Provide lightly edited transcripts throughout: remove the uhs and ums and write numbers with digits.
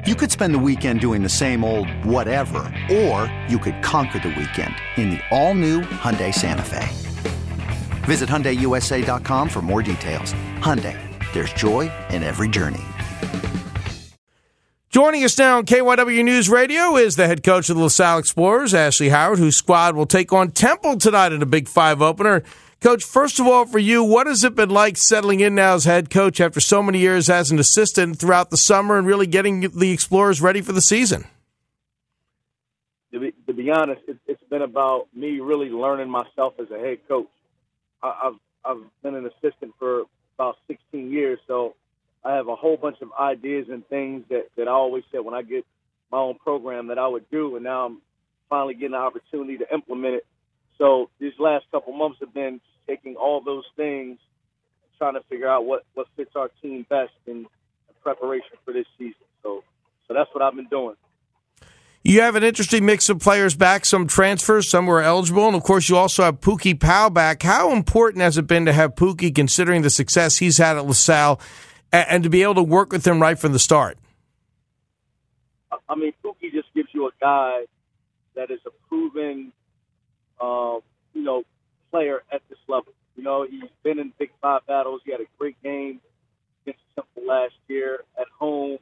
You could spend the weekend doing the same old whatever, or you could conquer the weekend in the all-new Hyundai Santa Fe. Visit HyundaiUSA.com for more details. Hyundai, there's joy in every journey. Joining us now on KYW News Radio is the head coach of the LaSalle Explorers, Ashley Howard, whose squad will take on Temple tonight in a Big Five opener. Coach, first of all, for you, what has it been like settling in now as head coach after so many years as an assistant throughout the summer and really getting the Explorers ready for the season? To be honest, it's been about me really learning myself as a head coach. I've been an assistant for about 16 years, so I have a whole bunch of ideas and things that I always said when I get my own program that I would do, and now I'm finally getting the opportunity to implement it. So these last couple months have been taking all those things, trying to figure out what fits our team best in preparation for this season. So that's what I've been doing. You have an interesting mix of players back, some transfers, some were eligible, and of course you also have Pookie Powell back. How important has it been to have Pookie, considering the success he's had at LaSalle, and to be able to work with him right from the start? I mean, Pookie just gives you a guy that is a proven, player at this level. He's been in Big Five battles. He had a great game against Temple last year at home.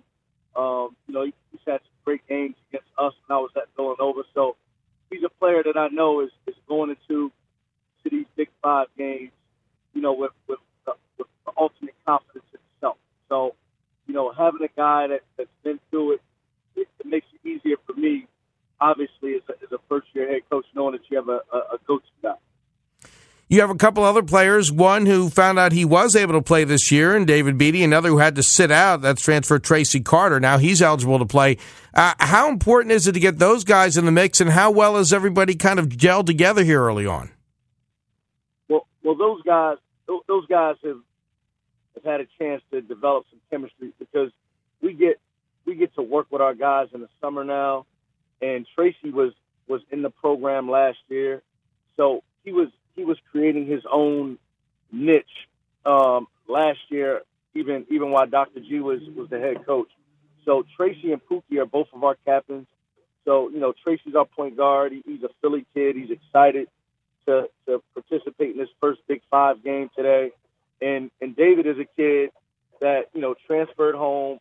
He's had some great games against us when I was at Villanova. So he's a player that I know is going into these Big Five games, with the ultimate confidence in himself. So, having a guy that's been through it makes it easier for me, obviously, as a first-year head coach, knowing that you have a go-to guy. You have a couple other players, one who found out he was able to play this year, and David Beatty, another who had to sit out. That's transfer Tracy Carter. Now he's eligible to play. How important is it to get those guys in the mix, and how well has everybody kind of gelled together here early on? Well, those guys have had a chance to develop some chemistry because we get to work with our guys in the summer now, and Tracy was in the program last year, so he was creating his own niche last year, even while Dr. G was the head coach. So Tracy and Pookie are both of our captains. So, Tracy's our point guard. He's a Philly kid. He's excited to participate in his first Big Five game today. And David is a kid that, transferred home,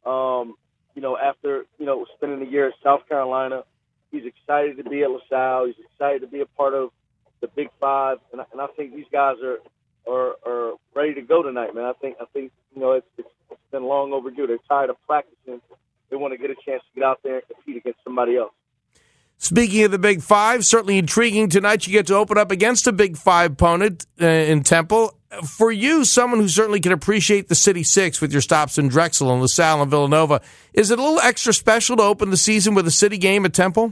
after, spending a year at South Carolina. He's excited to be at LaSalle. He's excited to be a part of the Big Five, and I think these guys are ready to go tonight, man. I think it's been long overdue. They're tired of practicing. They want to get a chance to get out there and compete against somebody else. Speaking of the Big Five, certainly intriguing tonight. You get to open up against a Big Five opponent in Temple. For you, someone who certainly can appreciate the City Six with your stops in Drexel and LaSalle and Villanova, is it a little extra special to open the season with a City game at Temple?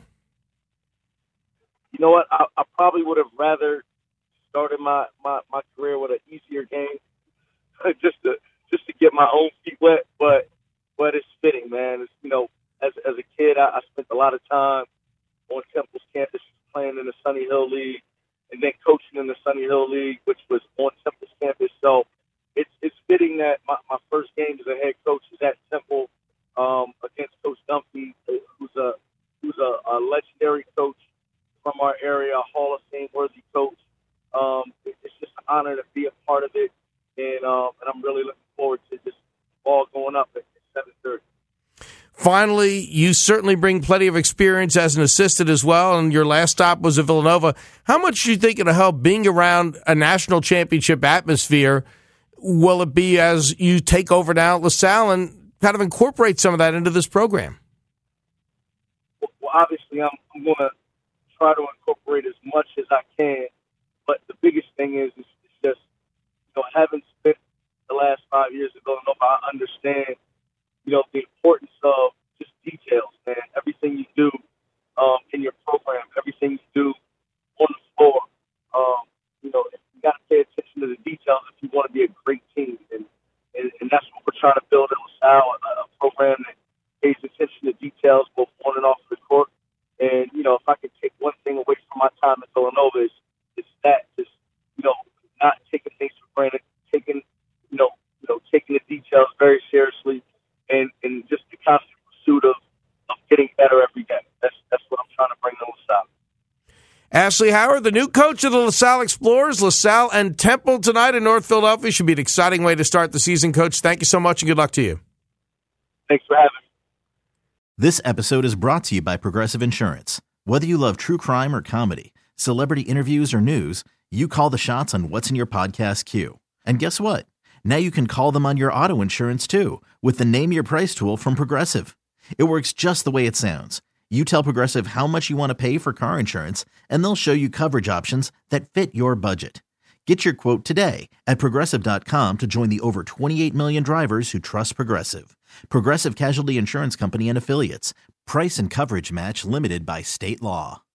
You know what? I probably would have rather started my career with an easier game, just to get my own feet wet. But it's fitting, man. It's, as a kid, I spent a lot of time on Temple's campus playing in the Sunny Hill League, and then coaching in the Sunny Hill League, which was on Temple's campus. So it's fitting that my first game as a head coach is at Temple against Coach Dunphy, who's a legendary coach from our area, a Hall of Fame worthy coach. It's just an honor to be a part of it, and I'm really looking forward to this ball going up at 7:30. Finally, you certainly bring plenty of experience as an assistant as well, and your last stop was at Villanova. How much do you think it'll help being around a national championship atmosphere? Will it be as you take over now at LaSalle and kind of incorporate some of that into this program? Well, obviously, I'm going to try to incorporate as much as I can, but the biggest thing is just, having spent the last 5 years at Villanova, I understand, the importance of just details, man. Everything you do in your program, everything you do on the floor, you got to pay attention to the details if you want to be a great team, and that's what we're trying to build at LaSalle, a program that pays attention to details both on and off the court. And, if I could take one thing away from my time at Villanova, it's that, just, not taking things for granted, taking the details very seriously, and just the constant pursuit Ashley Howard, the new coach of the LaSalle Explorers, LaSalle and Temple tonight in North Philadelphia. Should be an exciting way to start the season, Coach. Thank you so much, and good luck to you. Thanks for having me. This episode is brought to you by Progressive Insurance. Whether you love true crime or comedy, celebrity interviews or news, you call the shots on what's in your podcast queue. And guess what? Now you can call them on your auto insurance too with the Name Your Price tool from Progressive. It works just the way it sounds. You tell Progressive how much you want to pay for car insurance, and they'll show you coverage options that fit your budget. Get your quote today at Progressive.com to join the over 28 million drivers who trust Progressive. Progressive Casualty Insurance Company and Affiliates. Price and coverage match limited by state law.